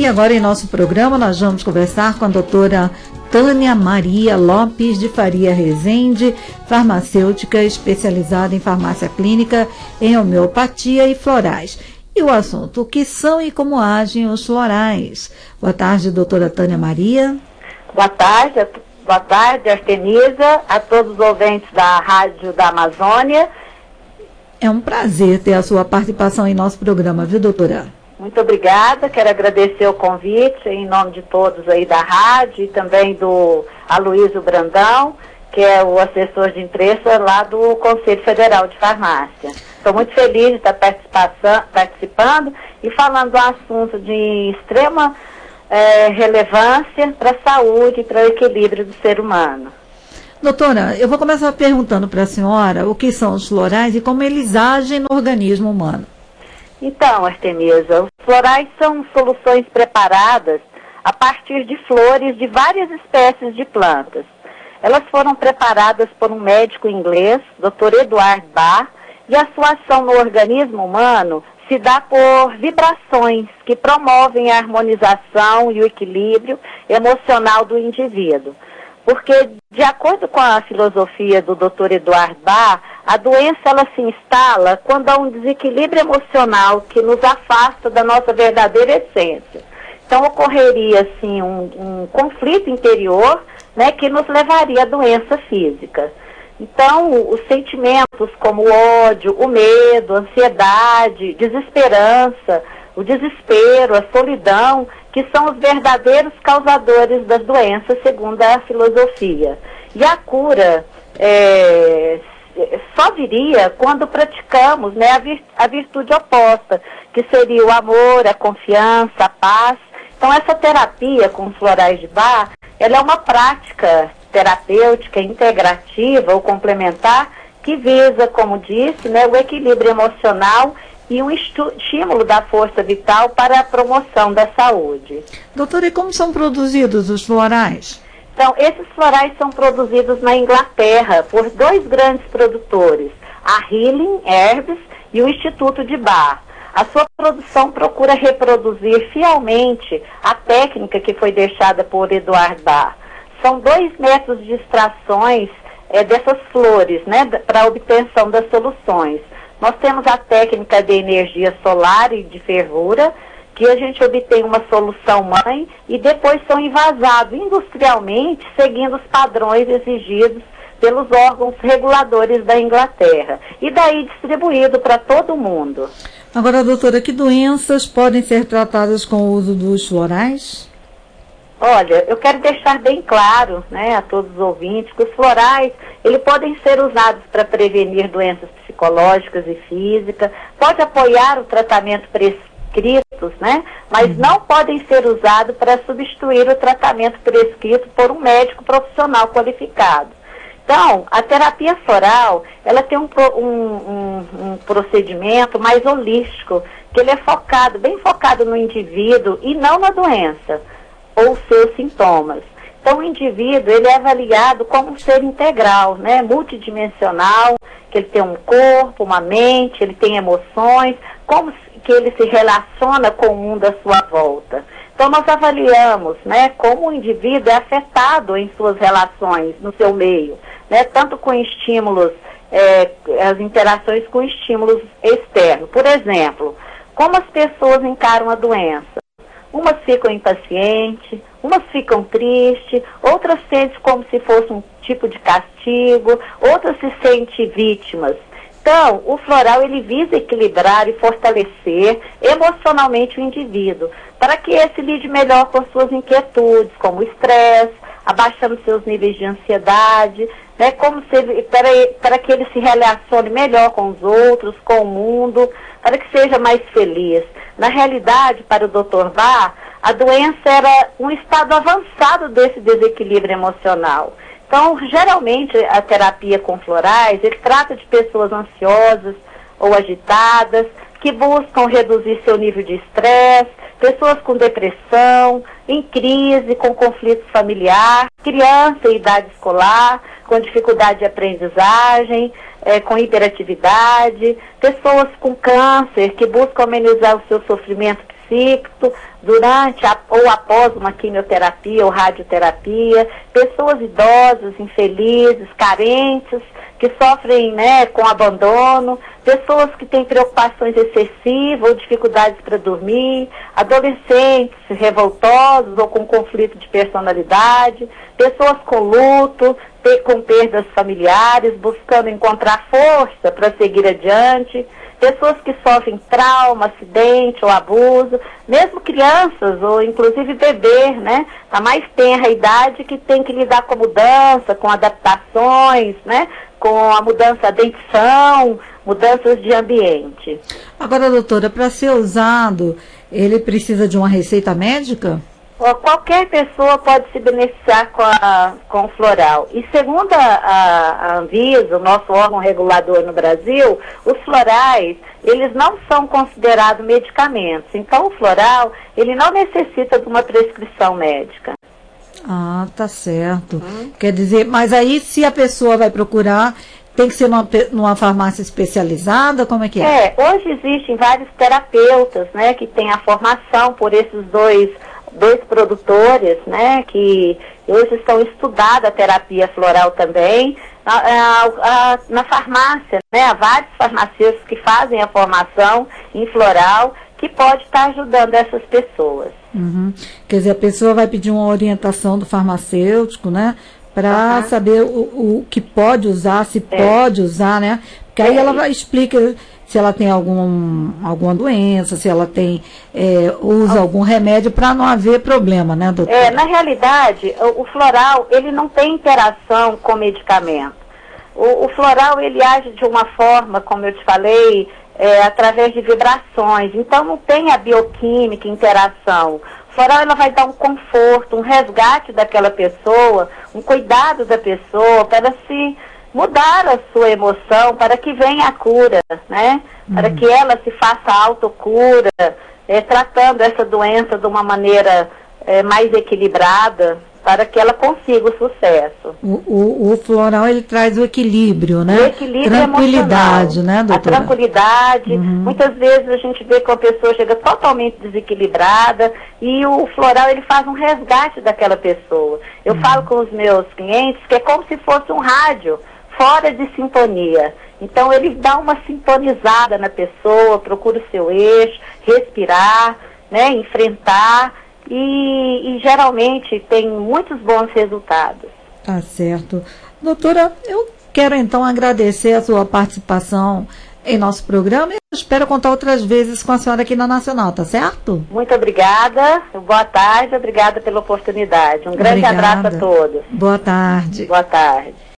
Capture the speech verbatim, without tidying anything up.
E agora em nosso programa nós vamos conversar com a doutora Tânia Maria Lopes de Faria Rezende, farmacêutica especializada em farmácia clínica, em homeopatia e florais. E o assunto, o que são e como agem os florais? Boa tarde, doutora Tânia Maria. Boa tarde, boa tarde, Artemisa, a todos os ouvintes da Rádio da Amazônia. É um prazer ter a sua participação em nosso programa, viu, doutora? Muito obrigada, quero agradecer o convite em nome de todos aí da rádio e também do Aloysio Brandão, que é o assessor de imprensa lá do Conselho Federal de Farmácia. Estou muito feliz de estar participando e falando de um assunto de extrema é, relevância para a saúde e para o equilíbrio do ser humano. Doutora, eu vou começar perguntando para a senhora o que são os florais e como eles agem no organismo humano. Então, Artemisa, os florais são soluções preparadas a partir de flores de várias espécies de plantas. Elas foram preparadas por um médico inglês, doutor Edward Bach, e a sua ação no organismo humano se dá por vibrações que promovem a harmonização e o equilíbrio emocional do indivíduo. Porque, de acordo com a filosofia do doutor Edward Bach, a doença ela se instala quando há um desequilíbrio emocional que nos afasta da nossa verdadeira essência. Então, ocorreria, assim, um, um conflito interior, né, que nos levaria à doença física. Então, os sentimentos como o ódio, o medo, a ansiedade, desesperança, o desespero, a solidão, que são os verdadeiros causadores das doenças, segundo a filosofia. E a cura é, só viria quando praticamos, né, a, vir, a virtude oposta, que seria o amor, a confiança, a paz. Então, essa terapia com os florais de Bach, ela é uma prática terapêutica, integrativa ou complementar, que visa, como disse, né, o equilíbrio emocional e um estímulo da força vital para a promoção da saúde. Doutora, e como são produzidos os florais? Então, esses florais são produzidos na Inglaterra por dois grandes produtores, a Healing Herbs e o Instituto de Bach. A sua produção procura reproduzir fielmente a técnica que foi deixada por Edward Bach. São dois métodos de extrações é, dessas flores, né, para a obtenção das soluções. Nós temos a técnica de energia solar e de fervura, que a gente obtém uma solução mãe e depois são envasados industrialmente, seguindo os padrões exigidos pelos órgãos reguladores da Inglaterra. E daí distribuído para todo mundo. Agora, doutora, que doenças podem ser tratadas com o uso dos florais? Olha, eu quero deixar bem claro, né, a todos os ouvintes, que os florais, eles podem ser usados para prevenir doenças psicológicas e físicas, pode apoiar o tratamento prescrito, né, mas uhum. não podem ser usados para substituir o tratamento prescrito por um médico profissional qualificado. Então, a terapia floral, ela tem um, um, um, um procedimento mais holístico, que ele é focado, bem focado no indivíduo e não na doença ou seus sintomas. Então, o indivíduo, ele é avaliado como um ser integral, né, multidimensional, que ele tem um corpo, uma mente, ele tem emoções, como que ele se relaciona com o mundo à sua volta. Então, nós avaliamos, né, como o indivíduo é afetado em suas relações, no seu meio, né, tanto com estímulos, é, as interações com estímulos externos. Por exemplo, como as pessoas encaram a doença. Umas ficam impacientes, umas ficam tristes, outras sentem como se fosse um tipo de castigo, outras se sentem vítimas. Então, o floral, ele visa equilibrar e fortalecer emocionalmente o indivíduo, para que esse lide melhor com suas inquietudes, como o estresse, abaixando seus níveis de ansiedade, né, como se, para, para que ele se relacione melhor com os outros, com o mundo, para que seja mais feliz. Na realidade, para o doutor Bach, a doença era um estado avançado desse desequilíbrio emocional. Então, geralmente, a terapia com florais, ele trata de pessoas ansiosas ou agitadas, que buscam reduzir seu nível de estresse, pessoas com depressão, em crise, com conflito familiar, criança em idade escolar, com dificuldade de aprendizagem, é, com hiperatividade, pessoas com câncer que buscam amenizar o seu sofrimento ciclo, durante a, ou após uma quimioterapia ou radioterapia, pessoas idosas, infelizes, carentes, que sofrem, né, com abandono, pessoas que têm preocupações excessivas ou dificuldades para dormir, adolescentes revoltosos ou com conflito de personalidade, pessoas com luto, com perdas familiares, buscando encontrar força para seguir adiante, pessoas que sofrem trauma, acidente ou abuso, mesmo crianças ou inclusive bebês, né? A mais tenra idade que tem que lidar com mudança, com adaptações, né? Com a mudança da dentição, mudanças de ambiente. Agora, doutora, para ser usado, ele precisa de uma receita médica? Qualquer pessoa pode se beneficiar com, a, com o floral. E segundo a, a, a Anvisa, o nosso órgão regulador no Brasil, os florais, eles não são considerados medicamentos. Então, o floral, ele não necessita de uma prescrição médica. Ah, tá certo. Hum. Quer dizer, mas aí se a pessoa vai procurar, tem que ser numa, numa farmácia especializada? Como é que é? É, hoje existem vários terapeutas, né, que têm a formação por esses dois, dois produtores, né, que hoje estão estudando a terapia floral também. A, a, a, na farmácia, né, há vários farmacêuticos que fazem a formação em floral, que pode estar ajudando essas pessoas. Uhum. Quer dizer, a pessoa vai pedir uma orientação do farmacêutico, né? Para uhum. saber o, o que pode usar, se é. pode usar, né? Porque aí é. ela vai explica se ela tem algum, alguma doença, se ela tem, é, usa algum remédio para não haver problema, né, doutora? É, na realidade, o, o floral, ele não tem interação com medicamento. O, o floral, ele age de uma forma, como eu te falei, É, através de vibrações, então não tem a bioquímica, interação. O floral, ela vai dar um conforto, um resgate daquela pessoa, um cuidado da pessoa para se mudar a sua emoção, para que venha a cura, né? Uhum. Para que ela se faça autocura, é, tratando essa doença de uma maneira é, mais equilibrada, para que ela consiga o sucesso. O, o, o floral, ele traz o equilíbrio, né? O equilíbrio tranquilidade, emocional, né, doutora? A tranquilidade. Uhum. Muitas vezes a gente vê que uma pessoa chega totalmente desequilibrada e o floral, ele faz um resgate daquela pessoa. Eu uhum. falo com os meus clientes que é como se fosse um rádio fora de sintonia. Então, ele dá uma sintonizada na pessoa, procura o seu eixo, respirar, né, enfrentar. E, e geralmente tem muitos bons resultados. Tá certo. Doutora, eu quero então agradecer a sua participação em nosso programa e espero contar outras vezes com a senhora aqui na Nacional, tá certo? Muito obrigada, boa tarde, obrigada pela oportunidade. Um grande Obrigada. abraço a todos. Boa tarde. Boa tarde.